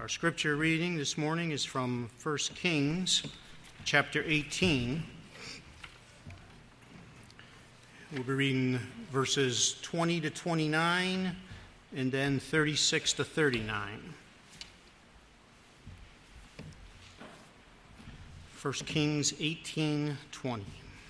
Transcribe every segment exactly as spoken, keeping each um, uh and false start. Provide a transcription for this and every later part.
Our scripture reading this morning is from First Kings, chapter eighteen. We'll be reading verses twenty to twenty-nine and then thirty-six to thirty-nine. First Kings eighteen twenty.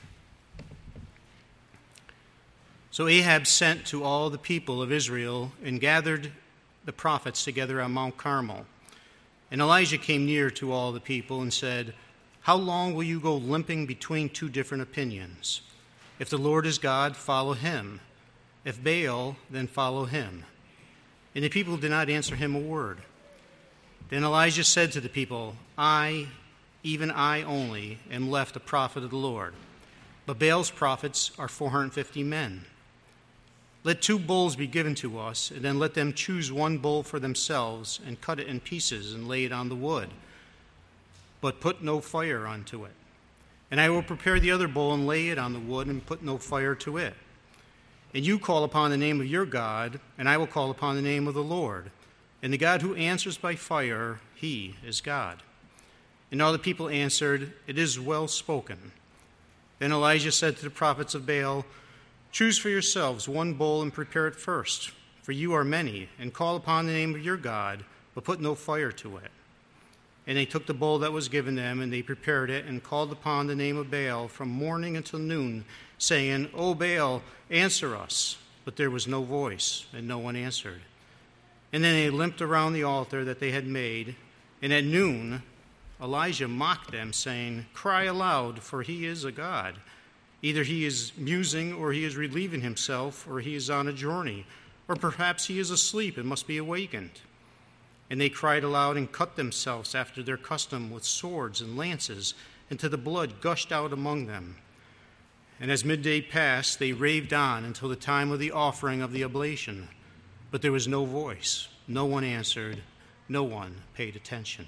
So Ahab sent to all the people of Israel and gathered the prophets together on Mount Carmel. And Elijah came near to all the people and said, "How long will you go limping between two different opinions? If the Lord is God, follow him. If Baal, then follow him." And the people did not answer him a word. Then Elijah said to the people, I, even I only, am left a prophet of the Lord. But Baal's prophets are four hundred fifty men. Let two bulls be given to us, and then let them choose one bull for themselves, and cut it in pieces, and lay it on the wood. But put no fire unto it. And I will prepare the other bull, and lay it on the wood, and put no fire to it. And you call upon the name of your God, and I will call upon the name of the Lord. And the God who answers by fire, he is God. And all the people answered, It is well spoken. Then Elijah said to the prophets of Baal, Choose for yourselves one bull and prepare it first, for you are many, and call upon the name of your God, but put no fire to it. And they took the bull that was given them, and they prepared it, and called upon the name of Baal from morning until noon, saying, O Baal, answer us. But there was no voice, and no one answered. And then they limped around the altar that they had made, and at noon Elijah mocked them, saying, Cry aloud, for he is a god. Either he is musing, or he is relieving himself, or he is on a journey, or perhaps he is asleep and must be awakened. And they cried aloud and cut themselves after their custom with swords and lances, until the blood gushed out among them. And as midday passed, they raved on until the time of the offering of the oblation. But there was no voice, no one answered, no one paid attention.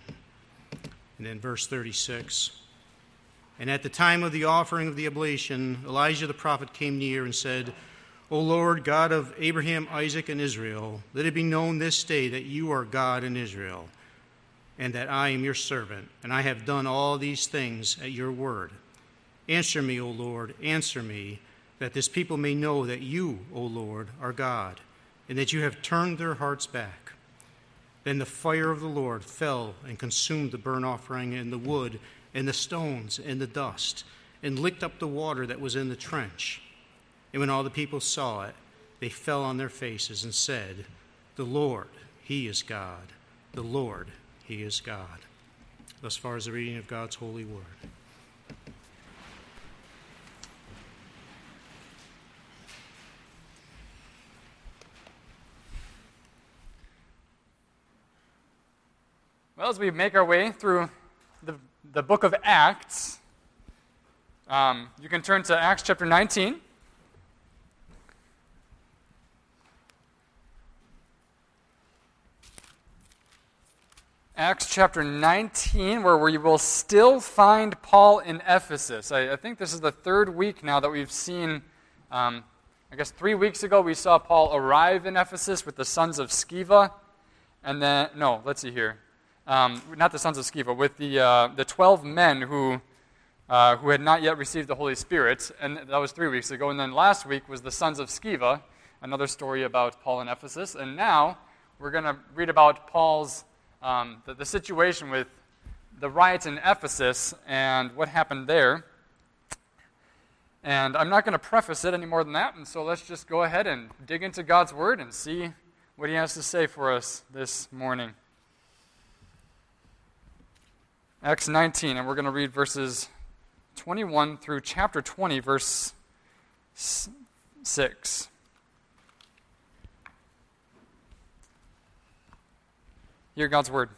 And then verse thirty-six. And at the time of the offering of the oblation, Elijah the prophet came near and said, O Lord, God of Abraham, Isaac, and Israel, let it be known this day that you are God in Israel, and that I am your servant, and I have done all these things at your word. Answer me, O Lord, answer me, that this people may know that you, O Lord, are God, and that you have turned their hearts back. Then the fire of the Lord fell and consumed the burnt offering and the wood and the stones and the dust, and licked up the water that was in the trench. And when all the people saw it, they fell on their faces and said, The Lord, he is God. The Lord, he is God. Thus far as the reading of God's holy word. Well, as we make our way through the, the book of Acts, um, you can turn to Acts chapter nineteen. Acts chapter nineteen, where we will still find Paul in Ephesus. I, I think this is the third week now that we've seen, um, I guess three weeks ago we saw Paul arrive in Ephesus with the sons of Sceva. And then, no, let's see here. Um, not the sons of Sceva, with the uh, the twelve men who uh, who had not yet received the Holy Spirit, and that was three weeks ago. And then last week was the sons of Sceva, another story about Paul in Ephesus. And now we're going to read about Paul's um, the, the situation with the riots in Ephesus and what happened there. And I'm not going to preface it any more than that. And so let's just go ahead and dig into God's Word and see what He has to say for us this morning. Acts nineteen, and we're going to read verses twenty-one through chapter twenty, verse six. Hear God's word.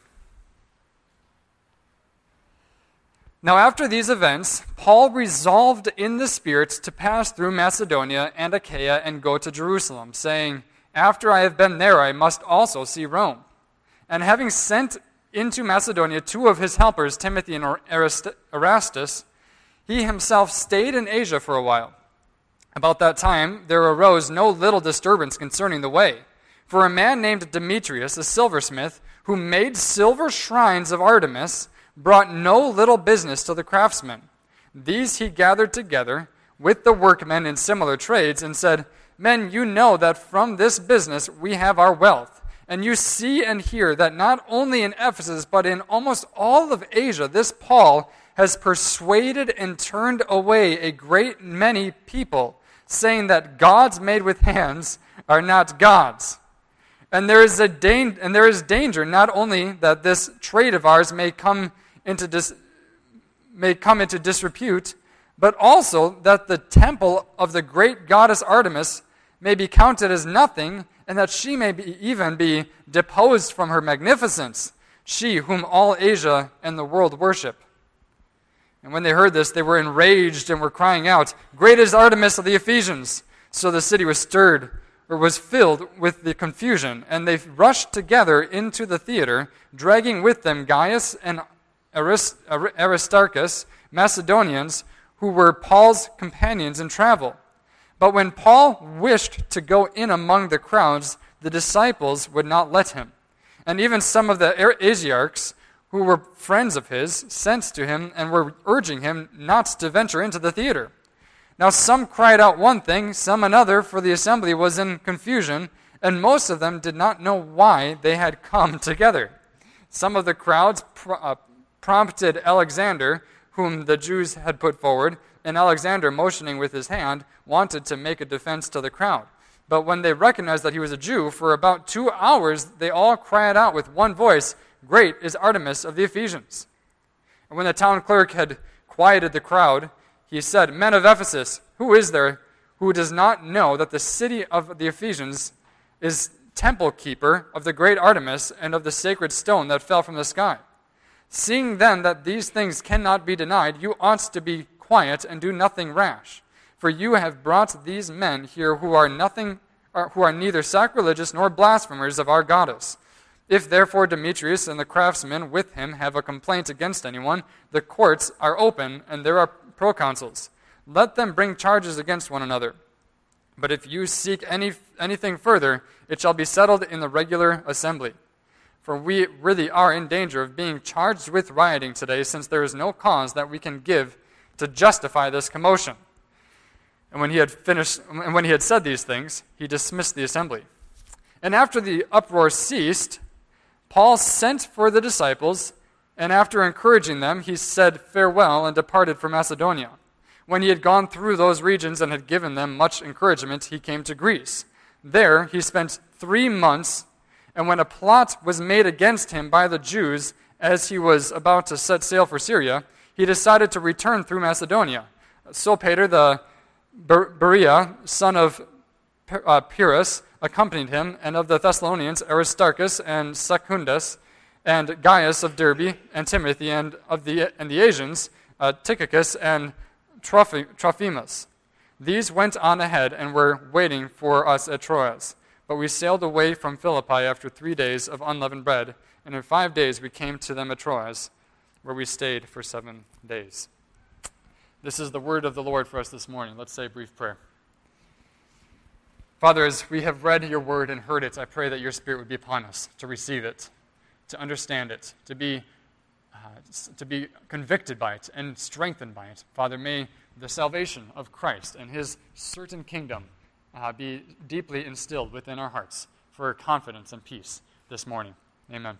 Now after these events, Paul resolved in the Spirit to pass through Macedonia and Achaia and go to Jerusalem, saying, After I have been there, I must also see Rome. And having sent into Macedonia two of his helpers, Timothy and Erastus, he himself stayed in Asia for a while. About that time, there arose no little disturbance concerning the way, For a man named Demetrius, a silversmith, who made silver shrines of Artemis, brought no little business to the craftsmen. These he gathered together with the workmen in similar trades and said, Men, you know that from this business we have our wealth. And you see and hear that not only in Ephesus, but in almost all of Asia, this Paul has persuaded and turned away a great many people, saying that gods made with hands are not gods. And there is a dan- and there is danger not only that this trade of ours may come into dis- may come into disrepute, but also that the temple of the great goddess Artemis may be counted as nothing, and that she may be, even be deposed from her magnificence, she whom all Asia and the world worship. And when they heard this, they were enraged and were crying out, Great is Artemis of the Ephesians! So the city was stirred, or was filled with the confusion, and they rushed together into the theater, dragging with them Gaius and Arist- Aristarchus, Macedonians, who were Paul's companions in travel. But when Paul wished to go in among the crowds, the disciples would not let him. And even some of the Asiarchs, who were friends of his, sent to him and were urging him not to venture into the theater. Now some cried out one thing, some another, for the assembly was in confusion, and most of them did not know why they had come together. Some of the crowds pr- uh, prompted Alexander, whom the Jews had put forward, and Alexander, motioning with his hand, wanted to make a defense to the crowd. But when they recognized that he was a Jew, for about two hours they all cried out with one voice, Great is Artemis of the Ephesians. And when the town clerk had quieted the crowd, he said, Men of Ephesus, who is there who does not know that the city of the Ephesians is temple keeper of the great Artemis and of the sacred stone that fell from the sky? Seeing then that these things cannot be denied, you ought to be quiet and do nothing rash. For you have brought these men here who are nothing, who are neither sacrilegious nor blasphemers of our goddess. If therefore Demetrius and the craftsmen with him have a complaint against anyone, the courts are open and there are proconsuls. Let them bring charges against one another. But if you seek any anything further, it shall be settled in the regular assembly. For we really are in danger of being charged with rioting today, since there is no cause that we can give to justify this commotion. And when he had finished, and when he had said these things, he dismissed the assembly. And after the uproar ceased, Paul sent for the disciples, and after encouraging them, he said farewell and departed for Macedonia. When he had gone through those regions and had given them much encouragement, he came to Greece. There he spent three months, and when a plot was made against him by the Jews as he was about to set sail for Syria, he decided to return through Macedonia. Sopater the Berea, son of Pyrrhus, accompanied him, and of the Thessalonians, Aristarchus and Secundus, and Gaius of Derbe, and Timothy, and of the and the Asians, uh, Tychicus and Trophi, Trophimus. These went on ahead and were waiting for us at Troas. But we sailed away from Philippi after three days of unleavened bread, and in five days we came to them at Troas, where we stayed for seven days. This is the word of the Lord for us this morning. Let's say a brief prayer. Father, as we have read your word and heard it, I pray that your Spirit would be upon us to receive it, to understand it, to be uh, to be convicted by it and strengthened by it. Father, may the salvation of Christ and his certain kingdom uh, be deeply instilled within our hearts for confidence and peace this morning. Amen.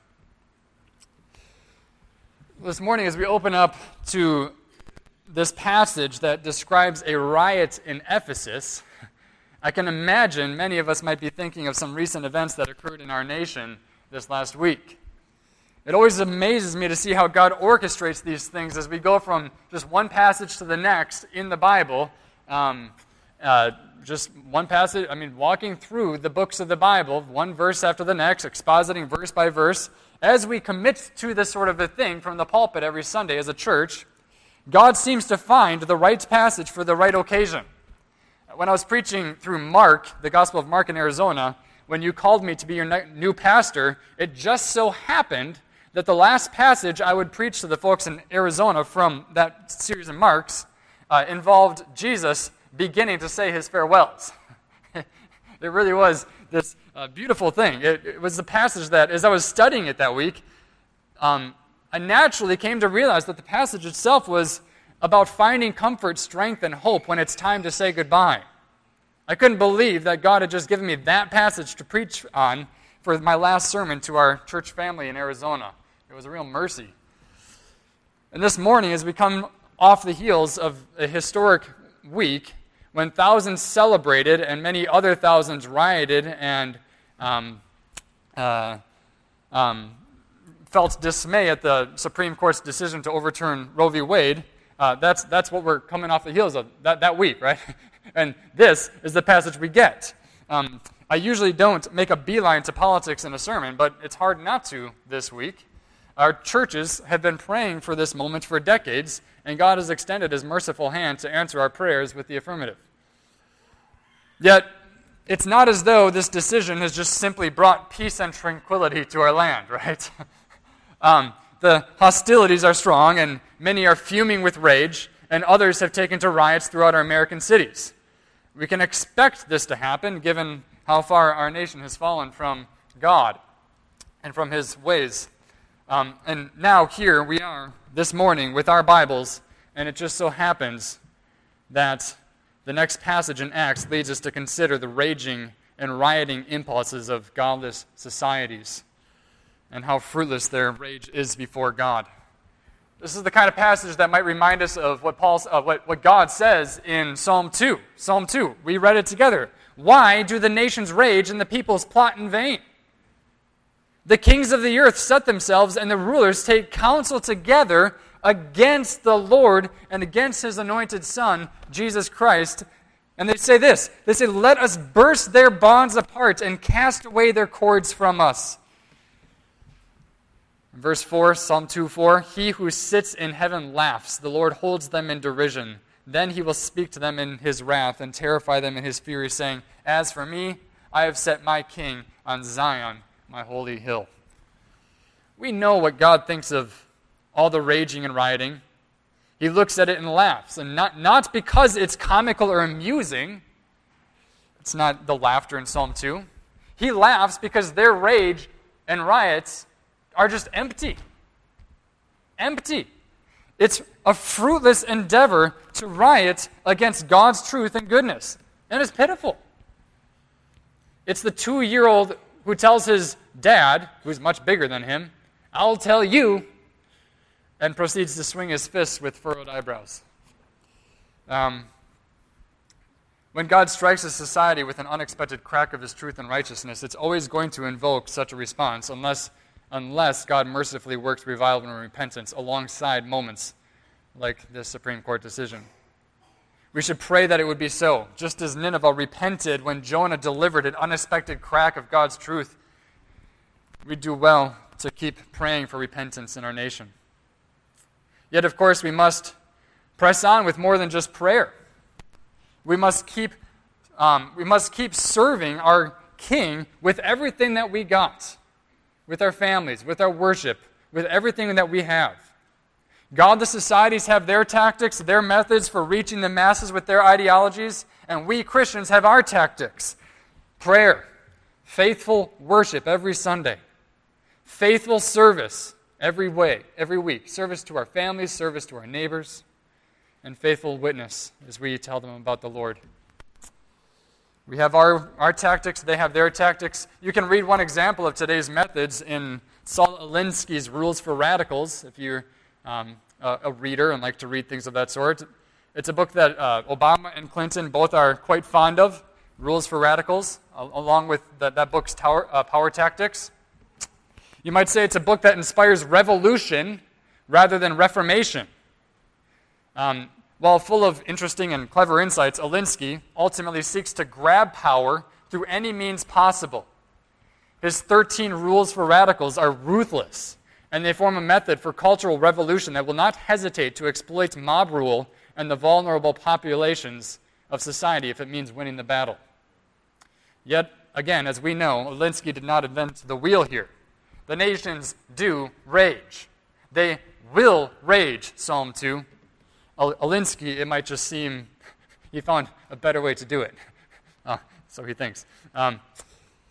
This morning, as we open up to this passage that describes a riot in Ephesus, I can imagine many of us might be thinking of some recent events that occurred in our nation this last week. It always amazes me to see how God orchestrates these things as we go from just one passage to the next in the Bible. Um, uh, just one passage, I mean, walking through the books of the Bible, one verse after the next, expositing verse by verse. As we commit to this sort of a thing from the pulpit every Sunday as a church, God seems to find the right passage for the right occasion. When I was preaching through Mark, the Gospel of Mark in Arizona, when you called me to be your new pastor, it just so happened that the last passage I would preach to the folks in Arizona from that series of Marks uh, involved Jesus beginning to say his farewells. It really was this uh, beautiful thing. It, it was the passage that, as I was studying it that week, um, I naturally came to realize that the passage itself was about finding comfort, strength, and hope when it's time to say goodbye. I couldn't believe that God had just given me that passage to preach on for my last sermon to our church family in Arizona. It was a real mercy. And this morning, as we come off the heels of a historic week when thousands celebrated and many other thousands rioted and um, uh, um, felt dismay at the Supreme Court's decision to overturn Roe v. Wade, uh, that's, that's what we're coming off the heels of that, that week, right? And this is the passage we get. Um, I usually don't make a beeline to politics in a sermon, but it's hard not to this week. Our churches have been praying for this moment for decades, and God has extended His merciful hand to answer our prayers with the affirmative. Yet, it's not as though this decision has just simply brought peace and tranquility to our land, right? um, the hostilities are strong, and many are fuming with rage, and others have taken to riots throughout our American cities. We can expect this to happen, given how far our nation has fallen from God and from His ways. Um, and now here we are this morning with our Bibles, and it just so happens that the next passage in Acts leads us to consider the raging and rioting impulses of godless societies and how fruitless their rage is before God. This is the kind of passage that might remind us of what Paul, uh, what, what God says in Psalm two. Psalm two, we read it together. Why do the nations rage and the peoples plot in vain? The kings of the earth set themselves, and the rulers take counsel together against the Lord and against His anointed Son, Jesus Christ. And they say this, they say, let us burst their bonds apart and cast away their cords from us. Verse four, Psalm two four, He who sits in heaven laughs, the Lord holds them in derision. Then He will speak to them in His wrath and terrify them in His fury, saying, as for me, I have set my king on Zion, my holy hill. We know what God thinks of all the raging and rioting. He looks at it and laughs, and not, not because it's comical or amusing. It's not the laughter in Psalm two. He laughs because their rage and riots are just empty. Empty. It's a fruitless endeavor to riot against God's truth and goodness. And it's pitiful. It's the two-year-old who tells his dad, who's much bigger than him, I'll tell you, and proceeds to swing his fists with furrowed eyebrows. Um, when God strikes a society with an unexpected crack of His truth and righteousness, it's always going to invoke such a response unless, unless God mercifully works revival and repentance alongside moments like this Supreme Court decision. We should pray that it would be so. Just as Nineveh repented when Jonah delivered an unexpected crack of God's truth, we do well to keep praying for repentance in our nation. Yet, of course, we must press on with more than just prayer. We must keep, um, we must keep serving our King with everything that we got, with our families, with our worship, with everything that we have. Godless societies have their tactics, their methods for reaching the masses with their ideologies, and we Christians have our tactics. Prayer, faithful worship every Sunday, faithful service every way, every week, service to our families, service to our neighbors, and faithful witness as we tell them about the Lord. We have our, our tactics, they have their tactics. You can read one example of today's methods in Saul Alinsky's Rules for Radicals, if you're um, a, a reader and like to read things of that sort. It's a book that uh, Obama and Clinton both are quite fond of, Rules for Radicals, along with the, that book's tower, uh, Power Tactics. You might say it's a book that inspires revolution rather than reformation. Um, while full of interesting and clever insights, Alinsky ultimately seeks to grab power through any means possible. His thirteen rules for radicals are ruthless, and they form a method for cultural revolution that will not hesitate to exploit mob rule and the vulnerable populations of society if it means winning the battle. Yet, again, as we know, Alinsky did not invent the wheel here. The nations do rage. They will rage, Psalm two. Alinsky, it might just seem he found a better way to do it. Uh, so he thinks. Um,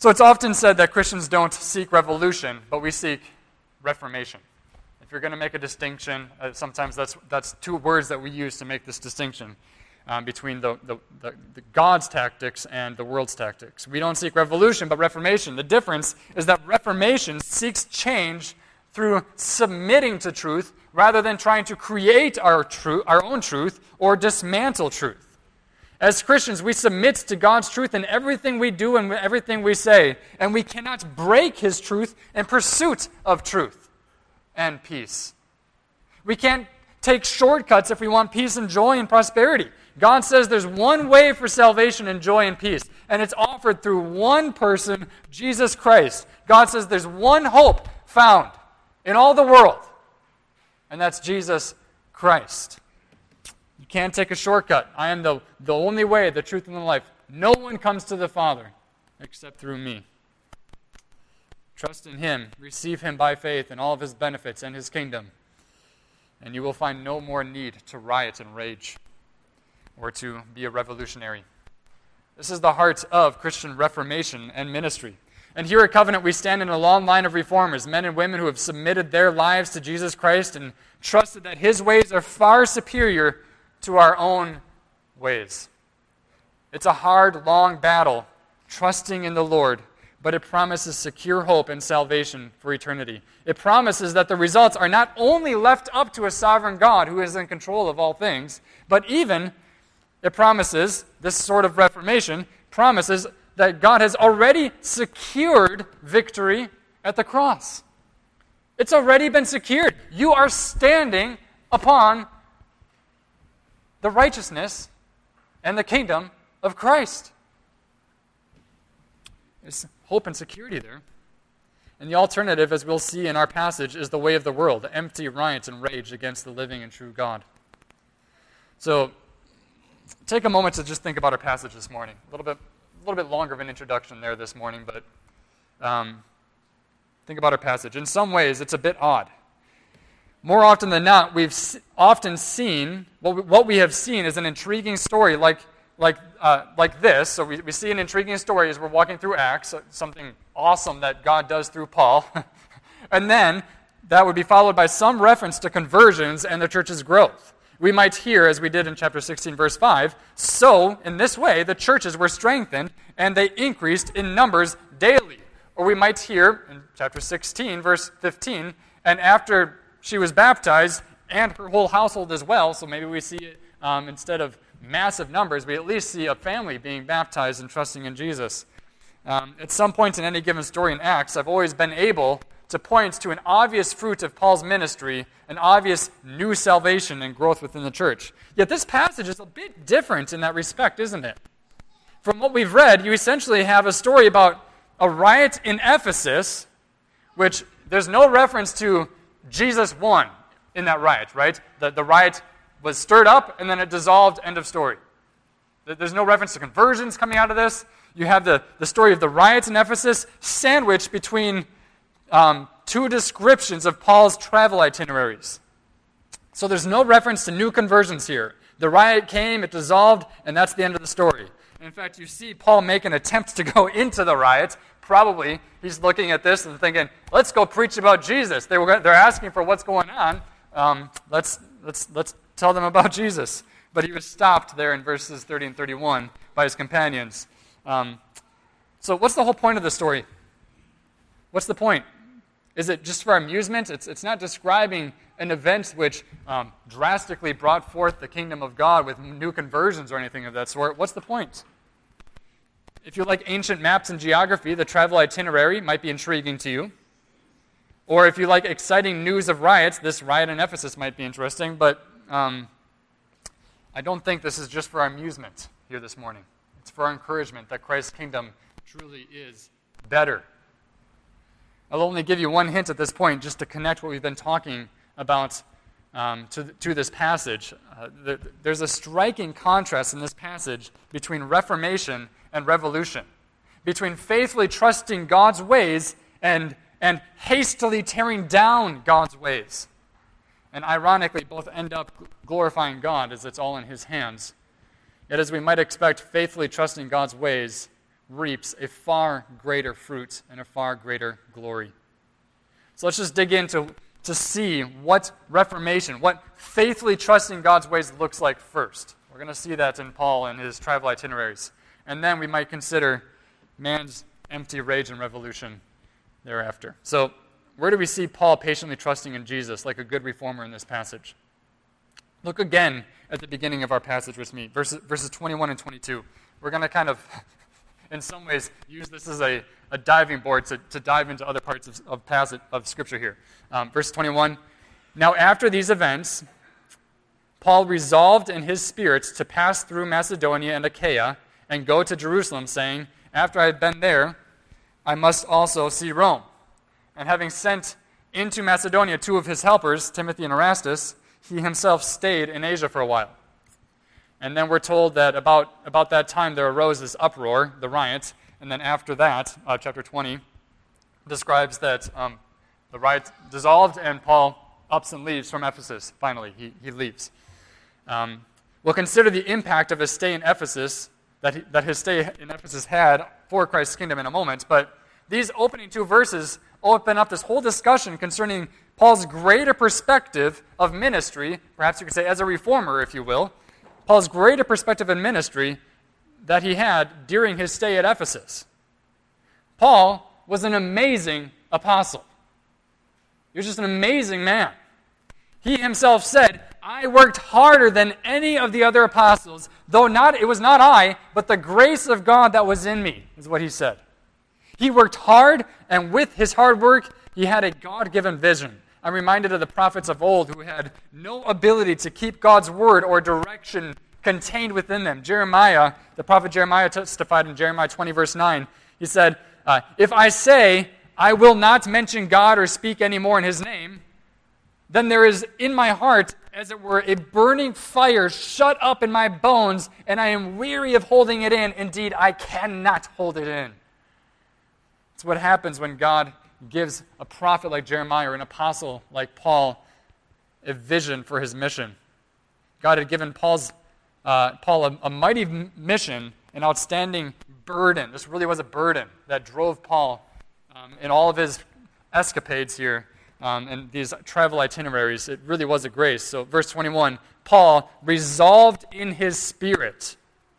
So it's often said that Christians don't seek revolution, but we seek reformation. If you're going to make a distinction, uh, sometimes that's that's two words that we use to make this distinction um, between the, the, the, the God's tactics and the world's tactics. We don't seek revolution, but reformation. The difference is that reformation seeks change through submitting to truth rather than trying to create our, tru- our own truth or dismantle truth. As Christians, we submit to God's truth in everything we do and everything we say, and we cannot break His truth in pursuit of truth and peace. We can't take shortcuts if we want peace and joy and prosperity. God says there's one way for salvation and joy and peace, and it's offered through one person, Jesus Christ. God says there's one hope found in all the world, and that's Jesus Christ. You can't take a shortcut. I am the, the only way, the truth, and the life. No one comes to the Father except through me. Trust in Him. Receive Him by faith and all of His benefits and His kingdom. And you will find no more need to riot and rage or to be a revolutionary. This is the heart of Christian reformation and ministry. And here at Covenant, we stand in a long line of reformers, men and women who have submitted their lives to Jesus Christ and trusted that His ways are far superior to our own ways. It's a hard, long battle, trusting in the Lord, but it promises secure hope and salvation for eternity. It promises that the results are not only left up to a sovereign God who is in control of all things, but even it promises, this sort of reformation, promises that God has already secured victory at the cross. It's already been secured. You are standing upon the righteousness and the kingdom of Christ. There's hope and security there. And the alternative, as we'll see in our passage, is the way of the world, empty riot and rage against the living and true God. So, take a moment to just think about our passage this morning. A little bit, a little bit longer of an introduction there this morning, but um, think about our passage. In some ways, it's a bit odd. More often than not, we've often seen, what we, what we have seen is an intriguing story like like uh, like this. So we, we see an intriguing story as we're walking through Acts, something awesome that God does through Paul. And then that would be followed by some reference to conversions and the church's growth. We might hear, as we did in chapter sixteen, verse five, so in this way the churches were strengthened and they increased in numbers daily. Or we might hear in chapter sixteen, verse fifteen, and after she was baptized, and her whole household as well, so maybe we see it um, instead of massive numbers, we at least see a family being baptized and trusting in Jesus. Um, at some point in any given story in Acts, I've always been able to point to an obvious fruit of Paul's ministry, an obvious new salvation and growth within the church. Yet this passage is a bit different in that respect, isn't it? From what we've read, you essentially have a story about a riot in Ephesus, which there's no reference to Jesus won in that riot, right? The, the riot was stirred up and then it dissolved, end of story. There's no reference to conversions coming out of this. You have the, the story of the riots in Ephesus sandwiched between um, two descriptions of Paul's travel itineraries. So there's no reference to new conversions here. The riot came, it dissolved, and that's the end of the story. In fact, you see Paul make an attempt to go into the riot. Probably he's looking at this and thinking, let's go preach about Jesus. They were, they're asking for what's going on. Um, let's, let's, let's tell them about Jesus. But he was stopped there in verses thirty and thirty-one by his companions. Um, so what's the whole point of the story? What's the point? Is it just for amusement? It's, it's not describing an event which um, drastically brought forth the kingdom of God with new conversions or anything of that sort. What's the point? If you like ancient maps and geography, the travel itinerary might be intriguing to you. Or if you like exciting news of riots, this riot in Ephesus might be interesting, but um, I don't think this is just for our amusement here this morning. It's for our encouragement that Christ's kingdom truly is better. I'll only give you one hint at this point just to connect what we've been talking about um, to, to this passage. Uh, there, there's a striking contrast in this passage between Reformation and revolution, between faithfully trusting God's ways and, and hastily tearing down God's ways. And ironically, both end up glorifying God as it's all in His hands. Yet as we might expect, faithfully trusting God's ways reaps a far greater fruit and a far greater glory. So let's just dig into to see what reformation, what faithfully trusting God's ways looks like first. We're going to see that in Paul and his travel itineraries. And then we might consider man's empty rage and revolution thereafter. So where do we see Paul patiently trusting in Jesus like a good reformer in this passage? Look again at the beginning of our passage with me, verses, verses twenty-one and twenty-two. We're going to kind of, in some ways, use this as a, a diving board to, to dive into other parts of, of passage of Scripture here. Um, verse twenty-one, now after these events, Paul resolved in his spirit to pass through Macedonia and Achaia and go to Jerusalem, saying, after I have been there, I must also see Rome. And having sent into Macedonia two of his helpers, Timothy and Erastus, he himself stayed in Asia for a while. And then we're told that about, about that time there arose this uproar, the riot, and then after that, uh, chapter twenty, describes that um, the riot dissolved and Paul ups and leaves from Ephesus. Finally, he, he leaves. Um, we'll consider the impact of his stay in Ephesus, that, he, that his stay in Ephesus had for Christ's kingdom in a moment, but these opening two verses open up this whole discussion concerning Paul's greater perspective of ministry, perhaps you could say as a reformer, if you will, Paul's greater perspective in ministry that he had during his stay at Ephesus. Paul was an amazing apostle. He was just an amazing man. He himself said, I worked harder than any of the other apostles, though not it was not I, but the grace of God that was in me, is what he said. He worked hard, and with his hard work, he had a God-given vision. I'm reminded of the prophets of old who had no ability to keep God's word or direction contained within them. Jeremiah, the prophet Jeremiah testified in Jeremiah twenty, verse nine. He said, uh, if I say, I will not mention God or speak anymore in his name, then there is in my heart, as it were, a burning fire shut up in my bones, and I am weary of holding it in. Indeed, I cannot hold it in. It's what happens when God gives a prophet like Jeremiah or an apostle like Paul a vision for his mission. God had given Paul's, uh, Paul a, a mighty mission, an outstanding burden. This really was a burden that drove Paul um, in all of his escapades here um, and these travel itineraries. It really was a grace. So verse twenty-one, Paul resolved in his spirit.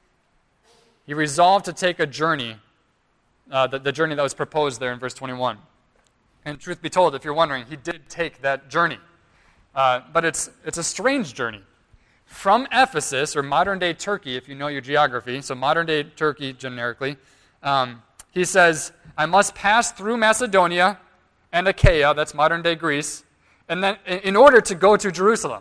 He resolved to take a journey, uh, the, the journey that was proposed there in verse twenty-one. And truth be told, if you're wondering, he did take that journey. Uh, but it's it's a strange journey. From Ephesus, or modern-day Turkey, if you know your geography, so modern-day Turkey generically, um, he says, I must pass through Macedonia and Achaia, that's modern-day Greece, and then in order to go to Jerusalem.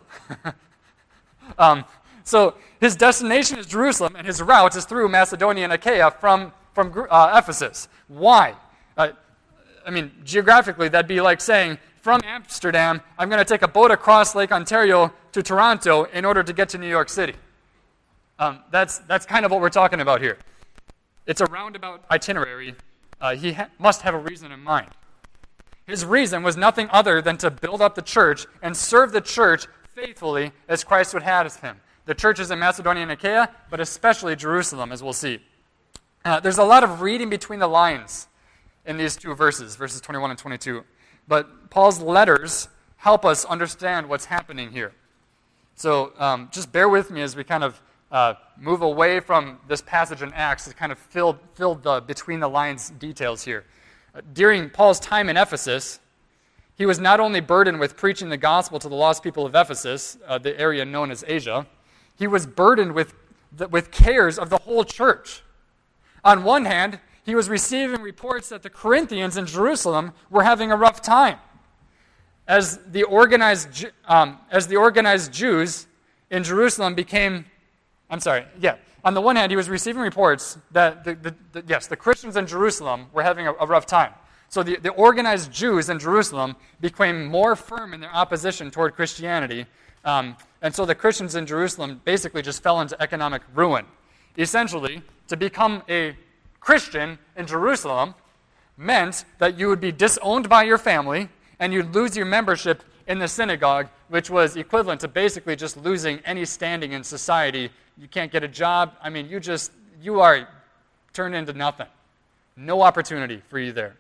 um, so his destination is Jerusalem, and his route is through Macedonia and Achaia from, from uh, Ephesus. Why? Uh, I mean, geographically, that'd be like saying, from Amsterdam, I'm going to take a boat across Lake Ontario to Toronto in order to get to New York City. Um, that's that's kind of what we're talking about here. It's a roundabout itinerary. Uh, he ha- must have a reason in mind. His reason was nothing other than to build up the church and serve the church faithfully as Christ would have him. The churches in Macedonia and Achaia, but especially Jerusalem, as we'll see. Uh, there's a lot of reading between the lines in these two verses, verses twenty-one and twenty-two. But Paul's letters help us understand what's happening here. So um, just bear with me as we kind of uh, move away from this passage in Acts to kind of fill, fill the between the lines details here. Uh, during Paul's time in Ephesus, he was not only burdened with preaching the gospel to the lost people of Ephesus, uh, the area known as Asia, he was burdened with, the, with cares of the whole church. On one hand, he was receiving reports that the Corinthians in Jerusalem were having a rough time. As the organized, um, as the organized Jews in Jerusalem became, I'm sorry, yeah. On the one hand, he was receiving reports that, the, the, the, yes, the Christians in Jerusalem were having a, a rough time. So the, the organized Jews in Jerusalem became more firm in their opposition toward Christianity. Um, and so the Christians in Jerusalem basically just fell into economic ruin. Essentially, to become a Christian in Jerusalem meant that you would be disowned by your family and you'd lose your membership in the synagogue, which was equivalent to basically just losing any standing in society. You can't get a job. I mean, you just, you are turned into nothing. No opportunity for you there.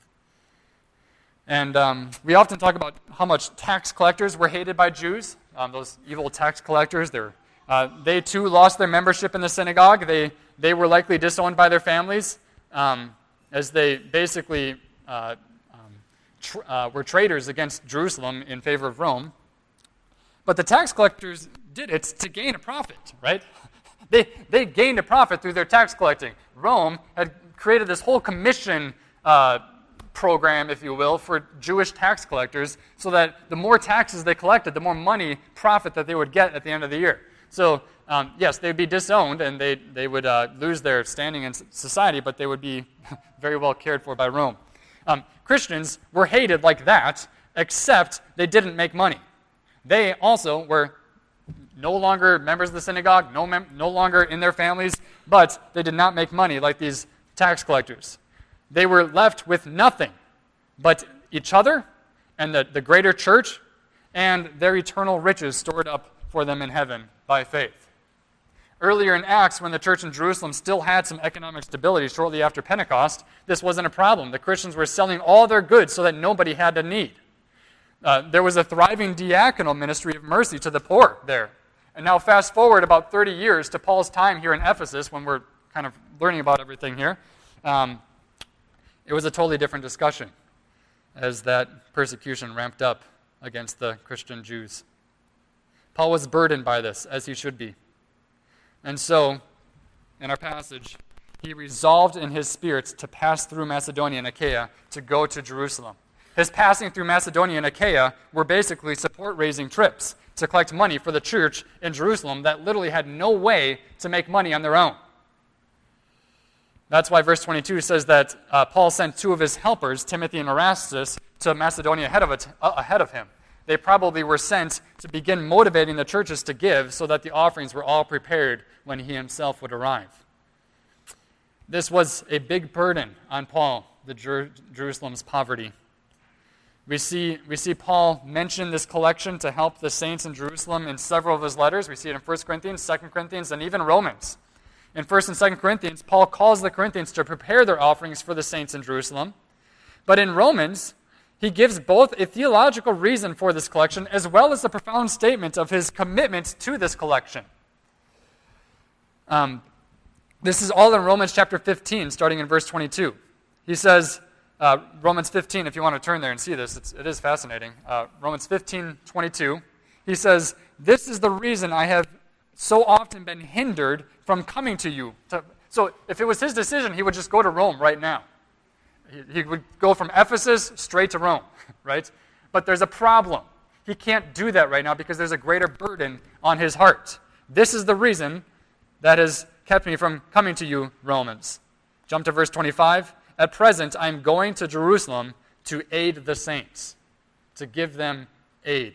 And um, we often talk about how much tax collectors were hated by Jews. Um, those evil tax collectors, they're, uh, they too lost their membership in the synagogue. They, they were likely disowned by their families um, as they basically uh, um, tr- uh, were traitors against Jerusalem in favor of Rome. But the tax collectors did it to gain a profit, right? They, they gained a profit through their tax collecting. Rome had created this whole commission uh, program, if you will, for Jewish tax collectors so that the more taxes they collected, the more money, profit that they would get at the end of the year. So, um, yes, they'd be disowned and they, they would uh, lose their standing in society, but they would be very well cared for by Rome. Um, Christians were hated like that, except they didn't make money. They also were no longer members of the synagogue, no, mem- no longer in their families, but they did not make money like these tax collectors. They were left with nothing but each other and the, the greater church and their eternal riches stored up for them in heaven by faith. Earlier in Acts, when the church in Jerusalem still had some economic stability shortly after Pentecost, this wasn't a problem. The Christians were selling all their goods so that nobody had to need. Uh, there was a thriving diaconal ministry of mercy to the poor there. And now fast forward about thirty years to Paul's time here in Ephesus, when we're kind of learning about everything here. Um, it was a totally different discussion as that persecution ramped up against the Christian Jews. Paul was burdened by this, as he should be. And so, in our passage, he resolved in his spirit to pass through Macedonia and Achaia to go to Jerusalem. His passing through Macedonia and Achaia were basically support-raising trips to collect money for the church in Jerusalem that literally had no way to make money on their own. That's why verse twenty-two says that uh, Paul sent two of his helpers, Timothy and Erastus, to Macedonia ahead of, it, uh, ahead of him. They probably were sent to begin motivating the churches to give so that the offerings were all prepared when he himself would arrive. This was a big burden on Paul, the Jer- Jerusalem's poverty. We see, we see Paul mention this collection to help the saints in Jerusalem in several of his letters. We see it in First Corinthians, Second Corinthians, and even Romans. In First and Second Corinthians, Paul calls the Corinthians to prepare their offerings for the saints in Jerusalem. But in Romans, he gives both a theological reason for this collection as well as a profound statement of his commitment to this collection. Um, this is all in Romans chapter fifteen, starting in verse twenty-two. He says, uh, Romans fifteen, if you want to turn there and see this, it's, it is fascinating. Uh, Romans fifteen, twenty-two, he says, "This is the reason I have so often been hindered from coming to you." To, so if it was his decision, he would just go to Rome right now. He, he would go from Ephesus straight to Rome, right? But there's a problem. He can't do that right now because there's a greater burden on his heart. This is the reason that has kept me from coming to you, Romans. Jump to verse twenty-five. "At present, I am going to Jerusalem to aid the saints," to give them aid.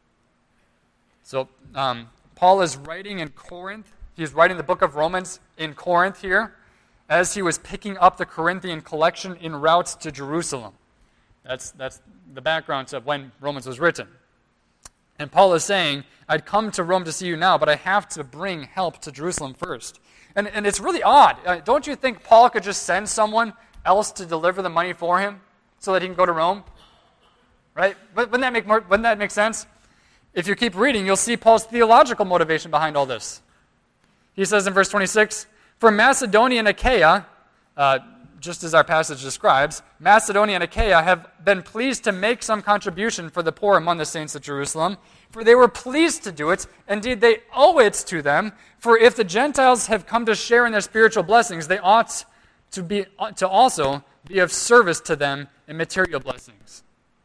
So um, Paul is writing in Corinth. He's writing the book of Romans in Corinth here as he was picking up the Corinthian collection en route to Jerusalem. That's, that's the background to when Romans was written. And Paul is saying, I'd come to Rome to see you now, but I have to bring help to Jerusalem first. And, and it's really odd. Uh, don't you think Paul could just send someone else to deliver the money for him so that he can go to Rome? Right? Wouldn't that make more, wouldn't that make sense? If you keep reading, you'll see Paul's theological motivation behind all this. He says in verse twenty-six, "For Macedonia and Achaia," uh, just as our passage describes, "Macedonia and Achaia have been pleased to make some contribution for the poor among the saints at Jerusalem, for they were pleased to do it. Indeed, they owe it to them. For if the Gentiles have come to share in their spiritual blessings, they ought to be to also be of service to them in material blessings."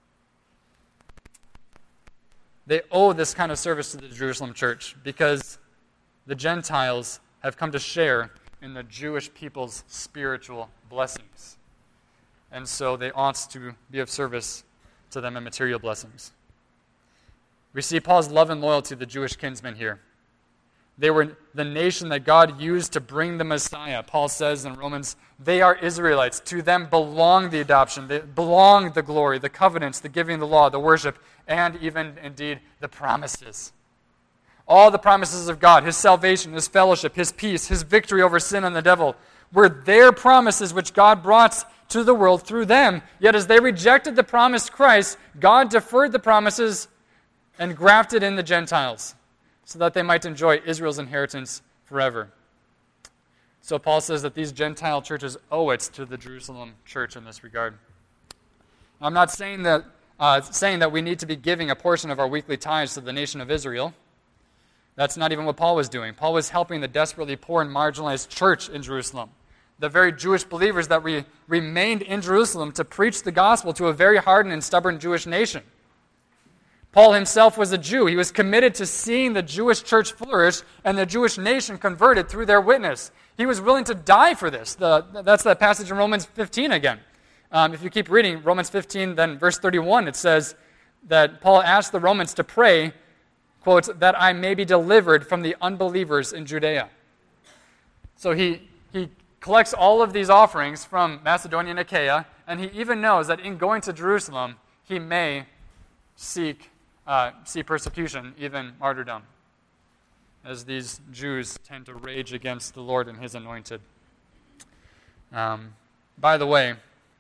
They owe this kind of service to the Jerusalem church because the Gentiles have come to share in the Jewish people's spiritual blessings. And so they ought to be of service to them in material blessings. We see Paul's love and loyalty to the Jewish kinsmen here. They were the nation that God used to bring the Messiah. Paul says in Romans, they are Israelites. To them belong the adoption, they belong the glory, the covenants, the giving of the law, the worship, and even, indeed, the promises. All the promises of God, His salvation, His fellowship, His peace, His victory over sin and the devil, were their promises which God brought to the world through them. Yet as they rejected the promised Christ, God deferred the promises and grafted in the Gentiles so that they might enjoy Israel's inheritance forever. So Paul says that these Gentile churches owe it to the Jerusalem church in this regard. I'm not saying that uh, saying that we need to be giving a portion of our weekly tithes to the nation of Israel. That's not even what Paul was doing. Paul was helping the desperately poor and marginalized church in Jerusalem, the very Jewish believers that re- remained in Jerusalem to preach the gospel to a very hardened and stubborn Jewish nation. Paul himself was a Jew. He was committed to seeing the Jewish church flourish and the Jewish nation converted through their witness. He was willing to die for this. The, that's that passage in Romans fifteen again. Um, if you keep reading Romans fifteen, then verse thirty-one, it says that Paul asked the Romans to pray, quote, that I may be delivered from the unbelievers in Judea. So he, he collects all of these offerings from Macedonia and Achaia, and he even knows that in going to Jerusalem, he may seek uh, see persecution, even martyrdom, as these Jews tend to rage against the Lord and his anointed. Um, by the way,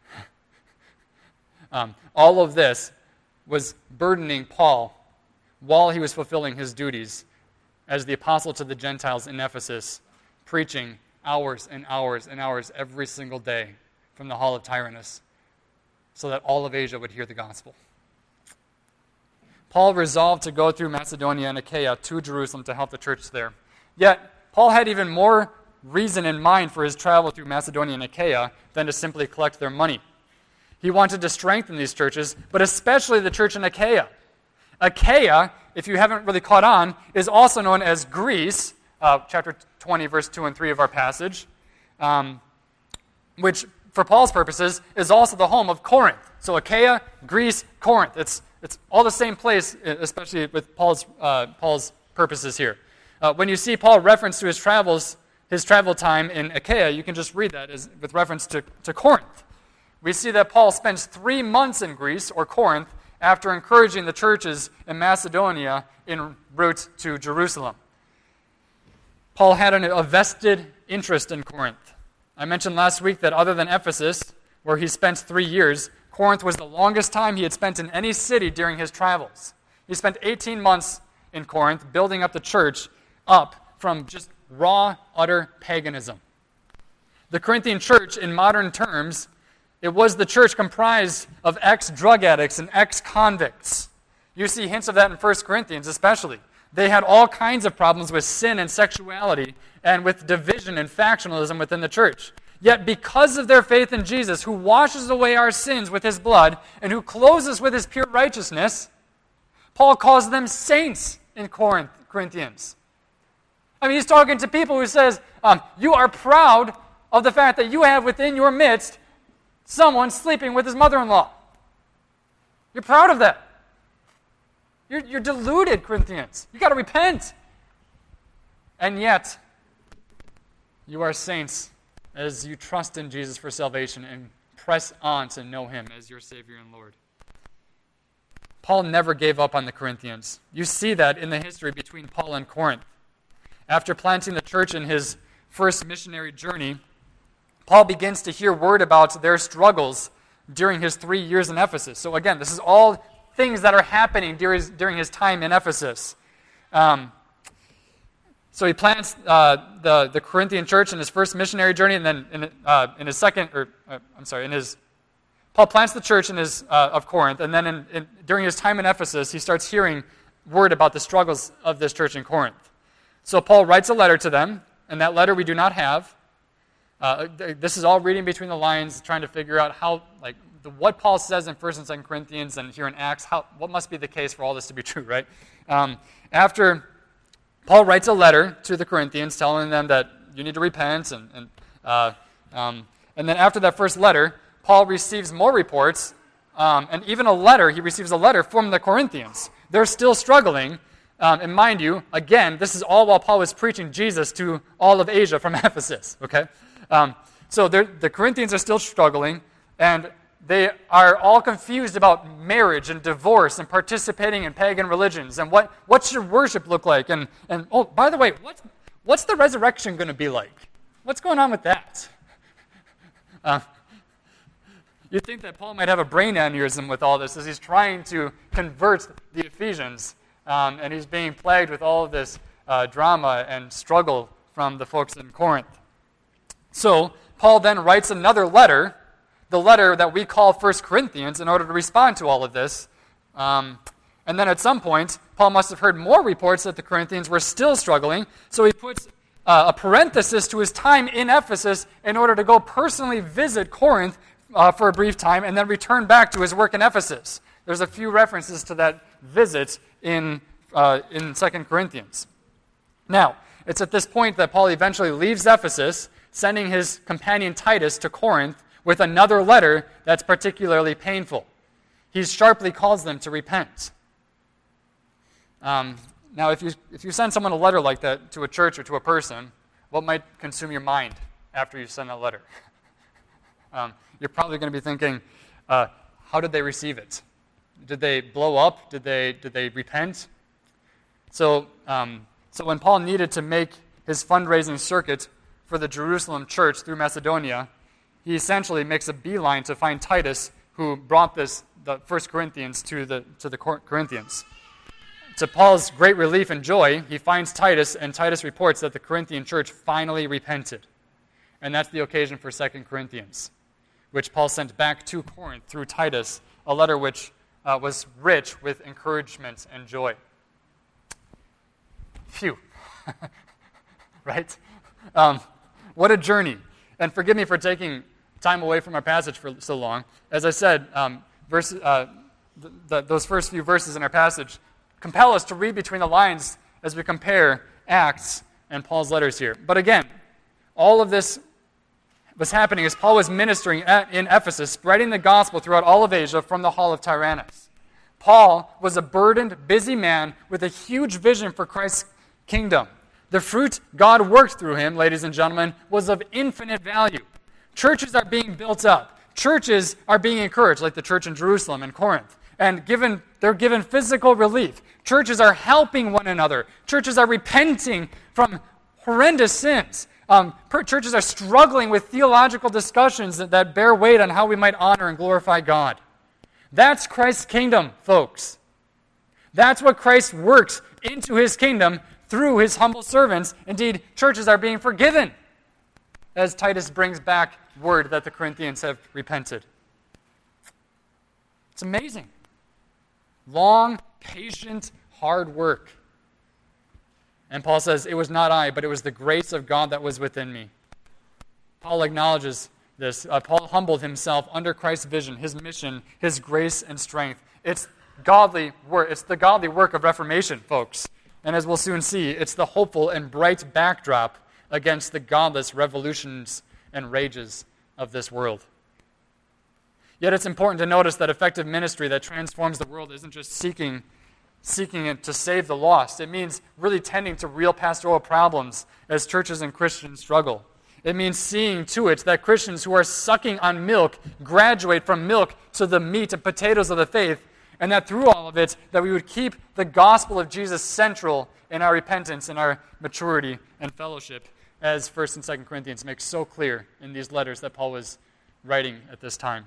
um, all of this was burdening Paul while he was fulfilling his duties as the apostle to the Gentiles in Ephesus, preaching hours and hours and hours every single day from the hall of Tyrannus, so that all of Asia would hear the gospel. Paul resolved to go through Macedonia and Achaia to Jerusalem to help the church there. Yet, Paul had even more reason in mind for his travel through Macedonia and Achaia than to simply collect their money. He wanted to strengthen these churches, but especially the church in Achaia. Achaia, if you haven't really caught on, is also known as Greece, uh, chapter twenty, verse two and three of our passage, um, which, for Paul's purposes, is also the home of Corinth. So Achaia, Greece, Corinth. It's it's all the same place, especially with Paul's uh, Paul's purposes here. Uh, when you see Paul reference to his travels, his travel time in Achaia, you can just read that as with reference to, to Corinth. We see that Paul spends three months in Greece, or Corinth, after encouraging the churches in Macedonia en route to Jerusalem. Paul had an, a vested interest in Corinth. I mentioned last week that other than Ephesus, where he spent three years, Corinth was the longest time he had spent in any city during his travels. He spent eighteen months in Corinth building up the church up from just raw, utter paganism. The Corinthian church, in modern terms, it was the church comprised of ex-drug addicts and ex-convicts. You see hints of that in First Corinthians especially. They had all kinds of problems with sin and sexuality and with division and factionalism within the church. Yet because of their faith in Jesus, who washes away our sins with his blood and who clothes us with his pure righteousness, Paul calls them saints in Corinth, Corinthians. I mean, he's talking to people who says, um, you are proud of the fact that you have within your midst someone sleeping with his mother-in-law. You're proud of that. You're, you're deluded, Corinthians. You got to repent. And yet, you are saints as you trust in Jesus for salvation and press on to know him as your Savior and Lord. Paul never gave up on the Corinthians. You see that in the history between Paul and Corinth. After planting the church in his first missionary journey, Paul begins to hear word about their struggles during his three years in Ephesus. So again, this is all things that are happening during his, during his time in Ephesus. Um, so he plants uh, the, the Corinthian church in his first missionary journey, and then in, uh, in his second, or uh, I'm sorry, in his, Paul plants the church in his uh, of Corinth, and then in, in, during his time in Ephesus, he starts hearing word about the struggles of this church in Corinth. So Paul writes a letter to them, and that letter we do not have. Uh, this is all reading between the lines, trying to figure out how, like, the, what Paul says in First and Second Corinthians and here in Acts, how, what must be the case for all this to be true, right? Um, after Paul writes a letter to the Corinthians telling them that you need to repent, and and, uh, um, and then after that first letter, Paul receives more reports, um, and even a letter, he receives a letter from the Corinthians. They're still struggling, um, and mind you, again, this is all while Paul was preaching Jesus to all of Asia from Ephesus, okay? Um, so the Corinthians are still struggling, and they are all confused about marriage and divorce and participating in pagan religions and what, what should worship look like. And, and oh, by the way, what's, what's the resurrection going to be like? What's going on with that? Uh, you'd think that Paul might have a brain aneurysm with all this as he's trying to convert the Ephesians, um, and he's being plagued with all of this uh, drama and struggle from the folks in Corinth. So, Paul then writes another letter, the letter that we call First Corinthians, in order to respond to all of this. Um, and then at some point, Paul must have heard more reports that the Corinthians were still struggling, so he puts uh, a parenthesis to his time in Ephesus in order to go personally visit Corinth uh, for a brief time and then return back to his work in Ephesus. There's a few references to that visit in, uh, in Second Corinthians. Now, it's at this point that Paul eventually leaves Ephesus, sending his companion Titus to Corinth with another letter that's particularly painful. He sharply calls them to repent. Um, now, if you if you send someone a letter like that to a church or to a person, what might consume your mind after you send that letter? um, you're probably going to be thinking, uh, how did they receive it? Did they blow up? Did they did they repent? So, um, so when Paul needed to make his fundraising circuit for the Jerusalem church through Macedonia, he essentially makes a beeline to find Titus, who brought this the First Corinthians to the to the Corinthians. To Paul's great relief and joy, he finds Titus, and Titus reports that the Corinthian church finally repented. And that's the occasion for Second Corinthians, which Paul sent back to Corinth through Titus, a letter which uh, was rich with encouragement and joy. Phew. Right? Um, what a journey. And forgive me for taking time away from our passage for so long. As I said, um, verse, uh, the, the, those first few verses in our passage compel us to read between the lines as we compare Acts and Paul's letters here. But again, all of this was happening as Paul was ministering at, in Ephesus, spreading the gospel throughout all of Asia from the hall of Tyrannus. Paul was a burdened, busy man with a huge vision for Christ's kingdom. The fruit God worked through him, ladies and gentlemen, was of infinite value. Churches are being built up. Churches are being encouraged, like the church in Jerusalem and Corinth. And given they're given physical relief. Churches are helping one another. Churches are repenting from horrendous sins. Um, churches are struggling with theological discussions that, that bear weight on how we might honor and glorify God. That's Christ's kingdom, folks. That's what Christ works into his kingdom through his humble servants. Indeed, churches are being forgiven as Titus brings back word that the Corinthians have repented. It's amazing. Long, patient, hard work. And Paul says, it was not I, but it was the grace of God that was within me. Paul acknowledges this. Uh, Paul humbled himself under Christ's vision, his mission, his grace and strength. It's godly work. It's the godly work of reformation, folks. And as we'll soon see, it's the hopeful and bright backdrop against the godless revolutions and rages of this world. Yet it's important to notice that effective ministry that transforms the world isn't just seeking, seeking it to save the lost. It means really tending to real pastoral problems as churches and Christians struggle. It means seeing to it that Christians who are sucking on milk graduate from milk to the meat and potatoes of the faith, and that through all of it, that we would keep the gospel of Jesus central in our repentance, in our maturity and fellowship, as First and Second Corinthians make so clear in these letters that Paul was writing at this time.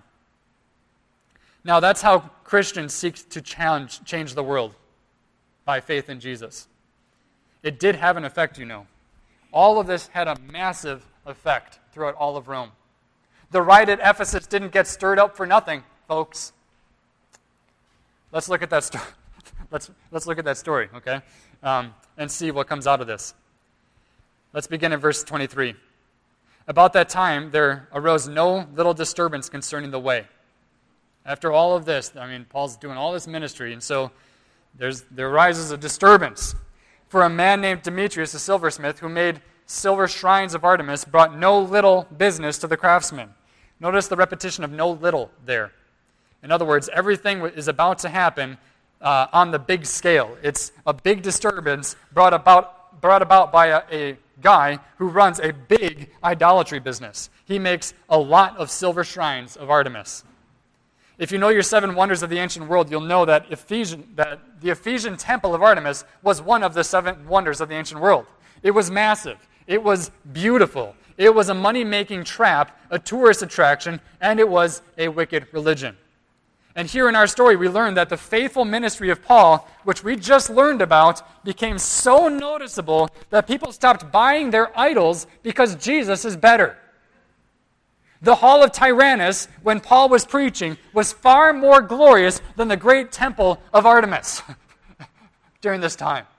Now, that's how Christians seek to challenge, change the world, by faith in Jesus. It did have an effect, you know. All of this had a massive effect throughout all of Rome. The riot at Ephesus didn't get stirred up for nothing, folks. Let's look at that story. let's let's look at that story, okay, um, and see what comes out of this. Let's begin in verse twenty-three. About that time, there arose no little disturbance concerning the way. After all of this, I mean, Paul's doing all this ministry, and so there's there arises a disturbance. For a man named Demetrius, a silversmith, who made silver shrines of Artemis, brought no little business to the craftsmen. Notice the repetition of no little there. In other words, everything is about to happen uh, on the big scale. It's a big disturbance brought about, brought about by a, a guy who runs a big idolatry business. He makes a lot of silver shrines of Artemis. If you know your seven wonders of the ancient world, you'll know that Ephesian, that the Ephesian temple of Artemis was one of the seven wonders of the ancient world. It was massive. It was beautiful. It was a money-making trap, a tourist attraction, and it was a wicked religion. And here in our story, we learn that the faithful ministry of Paul, which we just learned about, became so noticeable that people stopped buying their idols because Jesus is better. The Hall of Tyrannus, when Paul was preaching, was far more glorious than the great temple of Artemis during this time.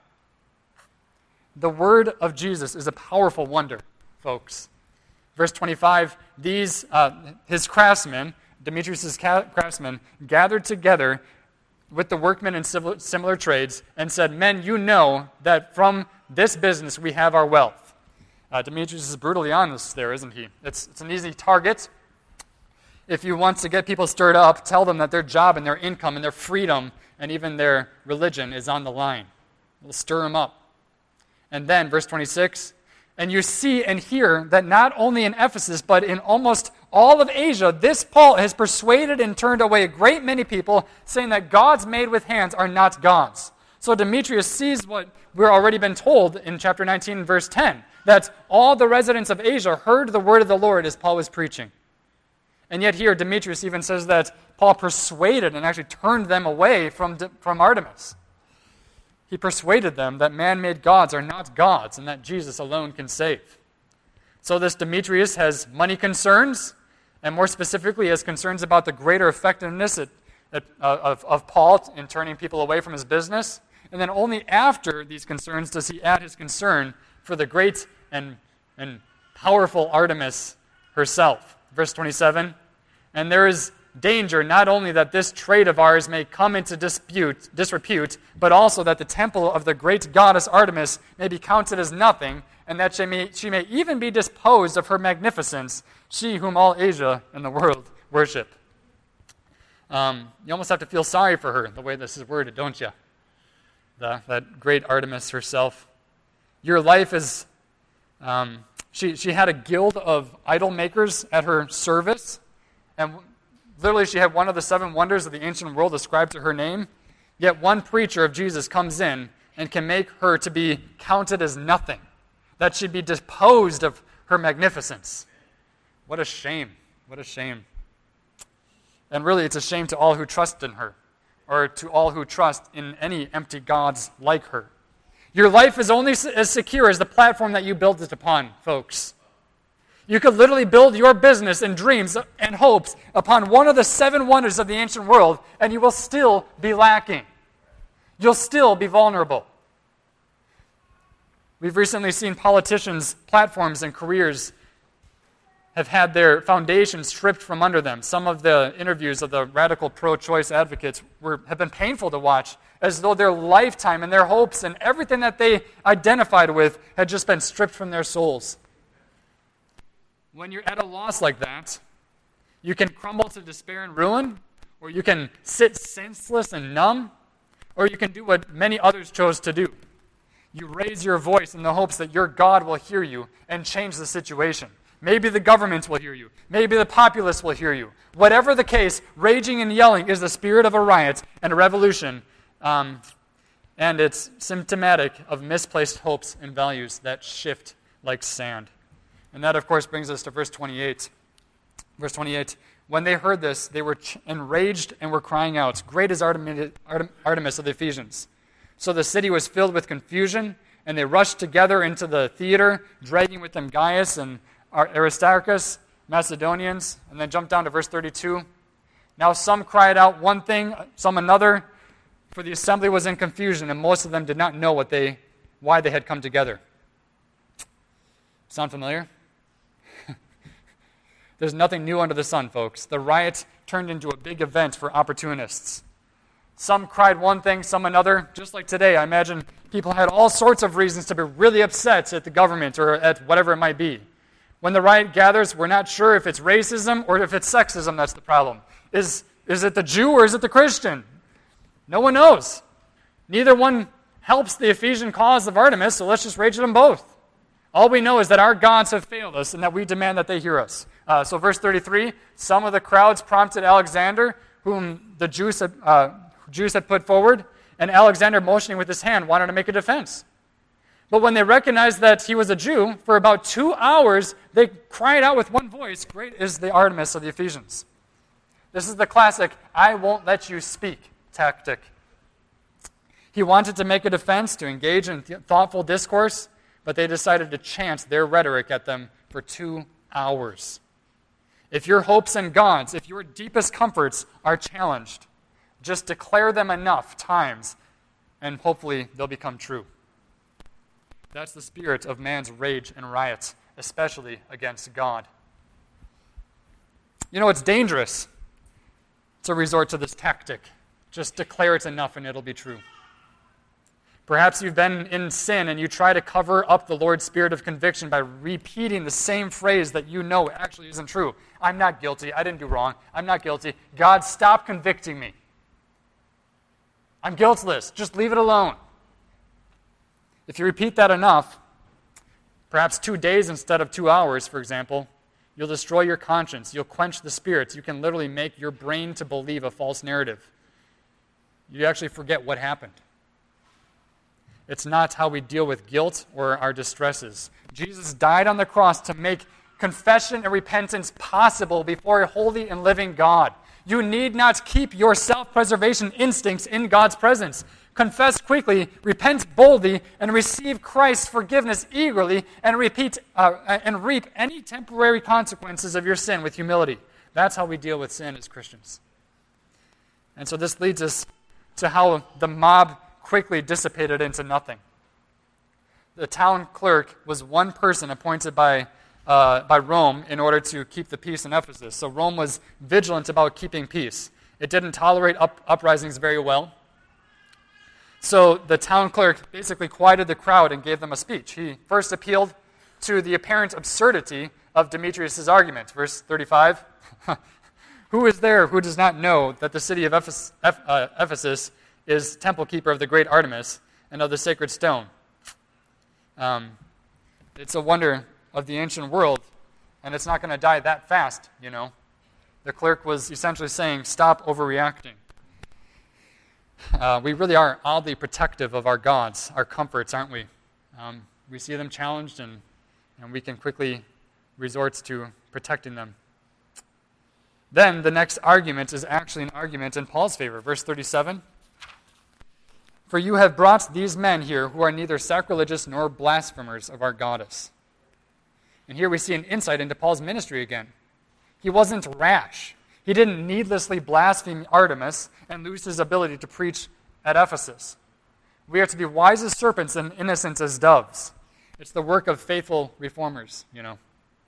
The word of Jesus is a powerful wonder, folks. Verse twenty-five, these, uh, his craftsmen, Demetrius' craftsmen, gathered together with the workmen in similar trades and said, men, you know that from this business we have our wealth. Uh, Demetrius is brutally honest there, isn't he? It's, it's an easy target. If you want to get people stirred up, tell them that their job and their income and their freedom and even their religion is on the line. It'll stir them up. And then, verse twenty-six, and you see and hear that not only in Ephesus, but in almost all of Asia, this Paul has persuaded and turned away a great many people, saying that gods made with hands are not gods. So Demetrius sees what we've already been told in chapter nineteen, verse ten, that all the residents of Asia heard the word of the Lord as Paul was preaching. And yet here, Demetrius even says that Paul persuaded and actually turned them away from, from Artemis. He persuaded them that man-made gods are not gods and that Jesus alone can save. So this Demetrius has money concerns, and more specifically has concerns about the greater effectiveness at, at, uh, of, of Paul in turning people away from his business. And then only after these concerns does he add his concern for the great and, and powerful Artemis herself. Verse twenty-seven, and there is danger not only that this trade of ours may come into dispute, disrepute, but also that the temple of the great goddess Artemis may be counted as nothing, and that she may, she may even be disposed of her magnificence, she whom all Asia and the world worship. Um, you almost have to feel sorry for her, the way this is worded, don't you? The, that great Artemis herself. Your life is... Um, she, she had a guild of idol makers at her service, and literally, she had one of the seven wonders of the ancient world ascribed to her name. Yet one preacher of Jesus comes in and can make her to be counted as nothing, that she'd be disposed of her magnificence. What a shame. What a shame. And really, it's a shame to all who trust in her, or to all who trust in any empty gods like her. Your life is only as secure as the platform that you build it upon, folks. You could literally build your business and dreams and hopes upon one of the seven wonders of the ancient world, and you will still be lacking. You'll still be vulnerable. We've recently seen politicians' platforms and careers have had their foundations stripped from under them. Some of the interviews of the radical pro-choice advocates were, have been painful to watch, as though their lifetime and their hopes and everything that they identified with had just been stripped from their souls. When you're at a loss like that, you can crumble to despair and ruin, or you can sit senseless and numb, or you can do what many others chose to do. You raise your voice in the hopes that your God will hear you and change the situation. Maybe the government will hear you. Maybe the populace will hear you. Whatever the case, raging and yelling is the spirit of a riot and a revolution, um, and it's symptomatic of misplaced hopes and values that shift like sand. And that, of course, brings us to verse twenty-eight. Verse twenty-eight, when they heard this, they were ch- enraged and were crying out, great is Artemis, Artemis of the Ephesians. So the city was filled with confusion, and they rushed together into the theater, dragging with them Gaius and Aristarchus, Macedonians, and then jump down to verse thirty-two. Now some cried out one thing, some another, for the assembly was in confusion, and most of them did not know what they, why they had come together. Sound familiar? There's nothing new under the sun, folks. The riot turned into a big event for opportunists. Some cried one thing, some another. Just like today, I imagine people had all sorts of reasons to be really upset at the government or at whatever it might be. When the riot gathers, we're not sure if it's racism or if it's sexism that's the problem. Is, is it the Jew or is it the Christian? No one knows. Neither one helps the Ephesian cause of Artemis, so let's just rage at them both. All we know is that our gods have failed us and that we demand that they hear us. Uh, so verse thirty-three, some of the crowds prompted Alexander, whom the Jews had, uh, Jews had put forward, and Alexander, motioning with his hand, wanted to make a defense. But when they recognized that he was a Jew, for about two hours, they cried out with one voice, "Great is the Artemis of the Ephesians." This is the classic, "I won't let you speak" tactic. He wanted to make a defense, to engage in th- thoughtful discourse, but they decided to chant their rhetoric at them for two hours. If your hopes and gods, if your deepest comforts are challenged, just declare them enough times, and hopefully they'll become true. That's the spirit of man's rage and riot, especially against God. You know, it's dangerous to resort to this tactic. Just declare it enough and it'll be true. Perhaps you've been in sin and you try to cover up the Lord's spirit of conviction by repeating the same phrase that you know actually isn't true. "I'm not guilty. I didn't do wrong. I'm not guilty. God, stop convicting me. I'm guiltless. Just leave it alone." If you repeat that enough, perhaps two days instead of two hours, for example, you'll destroy your conscience. You'll quench the spirits. You can literally make your brain to believe a false narrative. You actually forget what happened. It's not how we deal with guilt or our distresses. Jesus died on the cross to make confession and repentance possible before a holy and living God. You need not keep your self-preservation instincts in God's presence. Confess quickly, repent boldly, and receive Christ's forgiveness eagerly, and repeat uh, and reap any temporary consequences of your sin with humility. That's how we deal with sin as Christians. And so this leads us to how the mob quickly dissipated into nothing. The town clerk was one person appointed by uh, by Rome in order to keep the peace in Ephesus. So Rome was vigilant about keeping peace. It didn't tolerate up, uprisings very well. So the town clerk basically quieted the crowd and gave them a speech. He first appealed to the apparent absurdity of Demetrius' argument. Verse thirty-five, "Who is there who does not know that the city of Ephes- Eph- uh, Ephesus is temple keeper of the great Artemis and of the sacred stone?" Um, it's a wonder of the ancient world, and it's not going to die that fast, you know. The clerk was essentially saying, stop overreacting. Uh, we really are oddly protective of our gods, our comforts, aren't we? Um, we see them challenged, and, and we can quickly resort to protecting them. Then the next argument is actually an argument in Paul's favor. Verse thirty-seven, "For you have brought these men here who are neither sacrilegious nor blasphemers of our goddess." And here we see an insight into Paul's ministry again. He wasn't rash. He didn't needlessly blaspheme Artemis and lose his ability to preach at Ephesus. We are to be wise as serpents and innocent as doves. It's the work of faithful reformers, you know.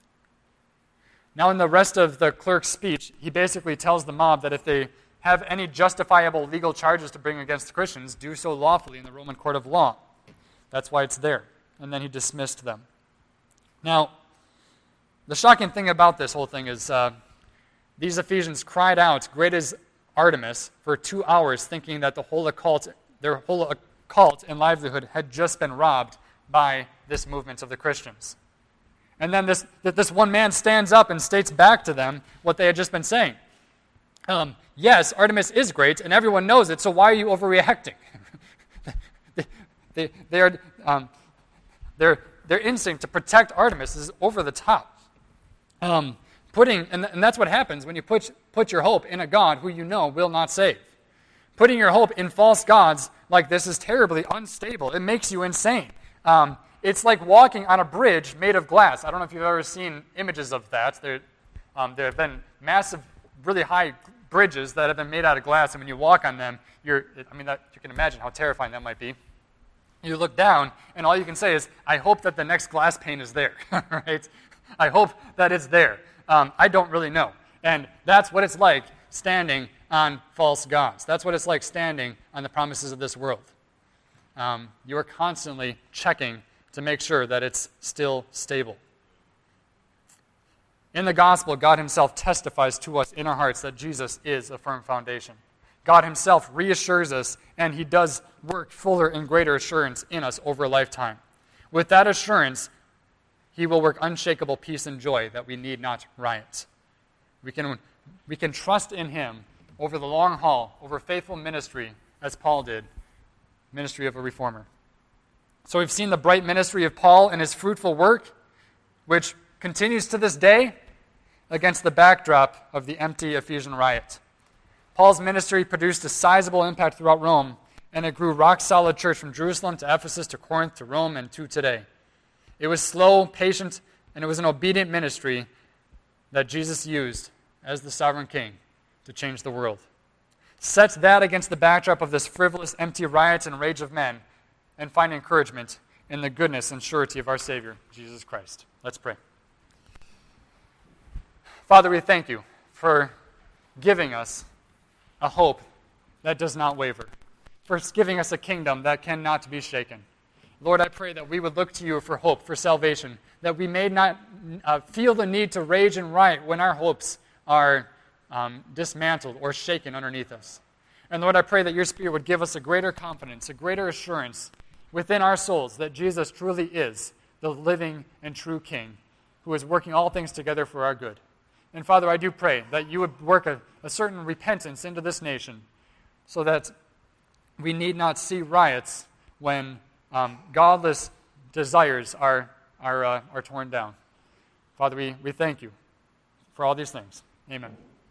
Now in the rest of the clerk's speech, he basically tells the mob that if they have any justifiable legal charges to bring against the Christians, do so lawfully in the Roman court of law. That's why it's there. And then he dismissed them. Now, the shocking thing about this whole thing is uh, these Ephesians cried out, "Great is Artemis," for two hours, thinking that the whole occult, their whole occult and livelihood had just been robbed by this movement of the Christians. And then this, this one man stands up and states back to them what they had just been saying. Um, yes, Artemis is great, and everyone knows it, so why are you overreacting? they, they, they are, um, their, their instinct to protect Artemis is over the top. Um, putting, and, and that's what happens when you put, put your hope in a God who you know will not save. Putting your hope in false gods like this is terribly unstable. It makes you insane. Um, it's like walking on a bridge made of glass. I don't know if you've ever seen images of that. There, um, there have been massive, really high bridges that have been made out of glass, and when you walk on them, you're, I mean, that, you can imagine how terrifying that might be. You look down, and all you can say is, I hope that the next glass pane is there, right? I hope that it's there. Um, I don't really know. And that's what it's like standing on false gods. That's what it's like standing on the promises of this world. Um, you are constantly checking to make sure that it's still stable. In the gospel, God himself testifies to us in our hearts that Jesus is a firm foundation. God himself reassures us, and he does work fuller and greater assurance in us over a lifetime. With that assurance, he will work unshakable peace and joy that we need not riot. We can, we can trust in him over the long haul, over faithful ministry, as Paul did, ministry of a reformer. So we've seen the bright ministry of Paul and his fruitful work, which continues to this day against the backdrop of the empty Ephesian riot. Paul's ministry produced a sizable impact throughout Rome, and it grew rock-solid church from Jerusalem to Ephesus to Corinth to Rome and to today. It was slow, patient, and it was an obedient ministry that Jesus used as the sovereign king to change the world. Set that against the backdrop of this frivolous, empty riot and rage of men, and find encouragement in the goodness and surety of our Savior, Jesus Christ. Let's pray. Father, we thank you for giving us a hope that does not waver, for giving us a kingdom that cannot be shaken. Lord, I pray that we would look to you for hope, for salvation, that we may not uh, feel the need to rage and riot when our hopes are um, dismantled or shaken underneath us. And Lord, I pray that your Spirit would give us a greater confidence, a greater assurance within our souls that Jesus truly is the living and true King who is working all things together for our good. And Father, I do pray that you would work a, a certain repentance into this nation so that we need not see riots when um, godless desires are, are, uh, are torn down. Father, we, we thank you for all these things. Amen.